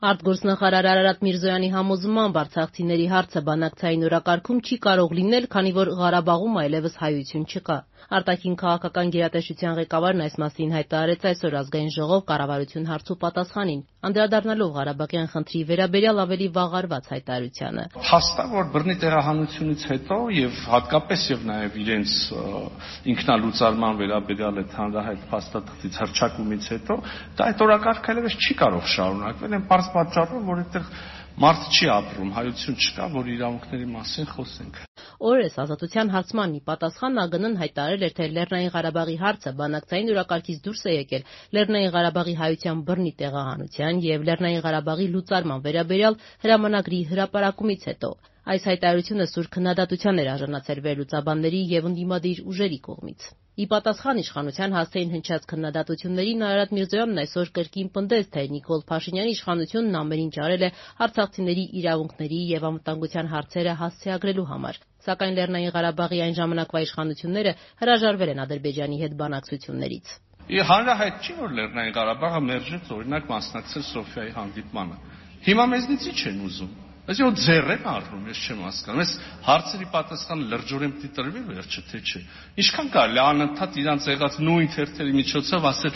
Արտգործնախարար Արարատ Միրզոյանի համոզմամբ արցախցիների հարցը բանակցային օրակարգում չի կարող լինել, քանի որ Ղարաբաղում այլևս հայություն չկա։ Արտաքին քաղաքական գերատեսչության ղեկավարն այս մասին հայտարարեց այսօր ազգային ժողով կառավարություն հարցու պատասխանին, անդրադառնալով Ղարաբաղյան խնդրի վերաբերյալ ավելի վաղարված հայտարարությանը։ Փաստա, որ բռնի տեղահանությունից հետո եւ հատկապես եւ նաեւ իրենց ինքնալուծարման վերաբերյալ այդ հանրահայտ փաստաթղթից հռչակումից հետո դա այդ օրակարգը այլևս չի կարող շարունակվել, այն պարզ պատճառով, որ այդտեղ մարդ չի ապրում, հայություն չկա, որ իրավունքների մասին խոսենք։ Օրերս Ազատության հարցման ի պատասխան ԱԳՆ-ն հայտարարել էր, թե Լեռնային Ղարաբաղի հարցը բանակցային օրակարգից դուրս է եկել Լեռնային Ղարաբաղի հայության բռնի տեղահանության եւ Լեռնային Ղարաբաղի լուծարման վերաբերյալ հրամանագրի հրապարակումից հետո։ Այս հայտարարությունը սուր քննադատության էր արժանացել վերլուծաբանների եւ ընդդիմադիր ուժերի կողմից։ Ի պատասխան իշխանության հասցեին հնչած քննադատություններին Արարատ Միրզոյանն այսօր կրկին պնդեց, թե Նիկոլ Փաշինյանի իշխանությունն ամեն ինչ արել է արցախցիների իրավունքների եւ անվտանգության հարցերը հասցեագրելու համար, սակայն Լեռնային Ղարաբաղի այն ժամանակվա իշխանությունները հրաժարվել են Ադրբեջանի հետ բանակցություններից։ Հանրահայտ չի, որ Լեռնային Ղարաբաղը մերժեց օրինակ մասնակցել Սոֆիայի հանդիպմանը։ Հիմա մեզնից ի՞նչ են ուզում։ Այսինքն որ ձեռ են առնում, ես չեմ հասկանում։ Այս հարցերի պատասխանը լրջորեն պիտի տրվի վերջը, թե չէ։ Ինչքան կարելի է անընդհատ իրանց եղած նույն թերթերի միջոցով ասել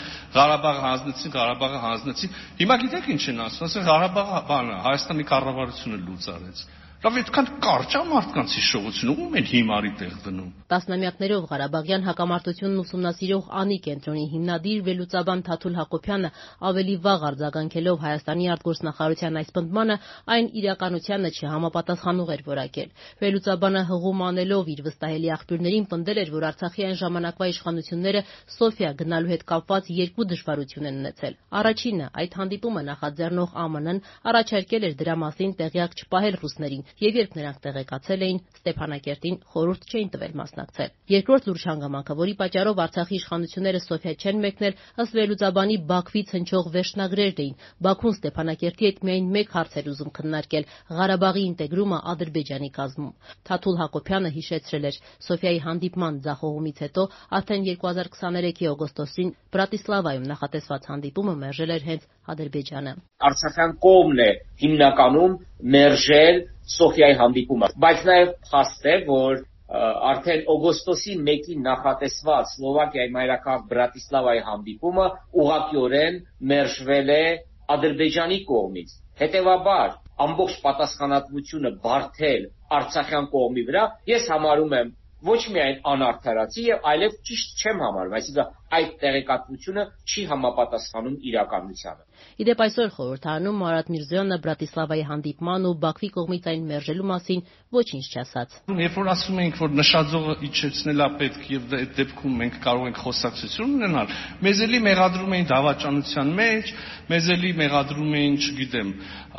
Ղարաբաղը հանձնեցին։ Հիմա գիտեք ինչ են ասում, ասել Ղարաբաղը Հայաստանի կառավարությունը լուծարեց։ Լավ, այդքան կարճ է մարդկանց հիշողությունը, ում են հիմարի տեղ դնում։ Տասնամյակներով Ղարաբաղյան հակամարտությունն ուսումնասիրող ԱՆԻ կենտրոնի հիմնադիր վերլուծաբան Թաթուլ Հակոբյանը ավելի վաղ արձագանքելով Հայաստանի արտգործնախարարության այս պնդմանը, այն իրականությանը չհամապատասխանող էր որակել։ Վերլուծաբանը հղում անելով իր վստահելի աղբյուրներին պնդել էր, որ Արցախի այն ժամանակվա իշխանությունները Սոֆիա գնալու հետ կապված երկու դժվարություն են ունեցել։ Առաջինը, այդ հանդիպումը նախաձեռնող ԱՄՆ-ն առաջարկել էր դրա մասին տեղյակ չպահել ռուսներին, եւ երբ նրանք տեղեկացել էին, Ստեփանակերտին խորհուրդ չէին տվել մասնակցել։ Երկրորդ լուրջ հանգամանքը, որի պատճառով Արցախի իշխանությունները Սոֆիա չեն մեկնել, ըստ վերլուծաբանի Բաքվից հնչող վերջնագրերն էին։ Բաքուն Ստեփանակերտի հետ միայն մեկ հարց էր ուզում քննարկել՝ Ղարաբաղի ինտեգրումը Ադրբեջանի կազմում։ Թաթուլ Հակոբյանը հիշեցրել էր, Սոֆիայի հանդիպման ձախողումից հետո արդեն 2023-ի օգոստոսին Բրատիսլավայում նախատեսված հանդիպումը մերժել էր հենց Ադրբեջանը։ Արցախյան կողմն է հիմնականում մերժել Սոֆիայի հանդիպումը, բայց նաև փաստ է, որ արդեն օգոստոսի 1-ին նախատեսված Սլովակիայի մայրաքաղաք Բրատիսլավայի հանդիպումը ուղղակիորեն մերժվել է Ադրբեջանի կողմից։ Հետևաբար, ամբողջ պատասխանատվությունը բարթել Արցախյան կողմի վրա ես համարում եմ ոչ միայն անարդարացի եւ այլև ճիշտ չեմ համարում, այսինքն այդ տեղեկատվությունը չի համապատասխանում իրականությանը։ Իդեպ այսօր խորհրդարանում Արարատ Միրզոյանը Բրատիսլավայի հանդիպման ու Բաքվի կողմից այն մերժելու մասին ոչինչ չասաց։ Երբ որ ասում ենք, որ նշաձողը իջեցնել է պետք եւ այդ դեպքում մենք կարող ենք խոսակցություն ունենալ, մեզ էլի մեղադրում էին դավաճանության մեջ, մեզ էլի մեղադրում էին, չգիտեմ,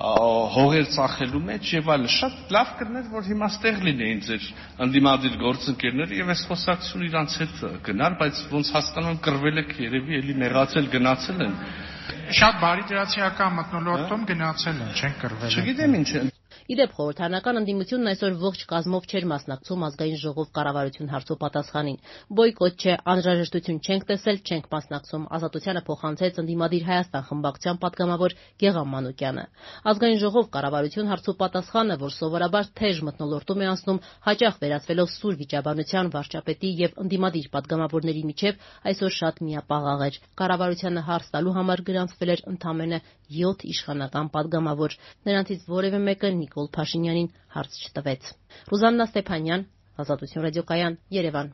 հողեր ծախելու մեջ եւ այլն։ Շատ լավ կներ, որ հիմա ստեղ լինեին ձեր ընդդիմադիր գործընկերները եւ այս խոսակցությունը իրանց հետ գնար, բայց ոնց հասկանում կռվել եք երևի էլի մեղացել գնացել են։ Շատ բարիդրացիական մթնոլորտում գնացել են, չեն կռվել։ Չգիտեմ ինչ է։ Իդեպ խորհրդարանական ընդդիմությունն այսօր ողջ կազմով չէր մասնակցում ազգային ժողով կառավարություն հարցու պատասխանին։ Բոյկոտ չէ, անհրաժեշտություն չենք տեսել, չենք մասնակցում, ազատությանը փոխանցեց ընդդիմադիր Հայաստան խմբակցության պատգամավոր Գեղամ Մանուկյանը։ Ազգային ժողով կառավարություն հարցու պատասխանը, որ սովորաբար թեժ մթնոլորտում է անցնում, հաճախ վերածվելով սուր վիճաբանության վարչապետի եւ ընդդիմադիր պատգամավորների միջև, այսօր շատ միապաղաղ էր։ Կառավարությանը հարց տալու համար գրանցվել էր ընդամենը 7 իշխանական պատգամավոր։ Նրանցից որևէ մեկը Նիկոլ Փաշինյանին հարց չտվեց։ Ռուզաննա Ստեփանյան, Ազատություն ռադիոկայան, Երևան։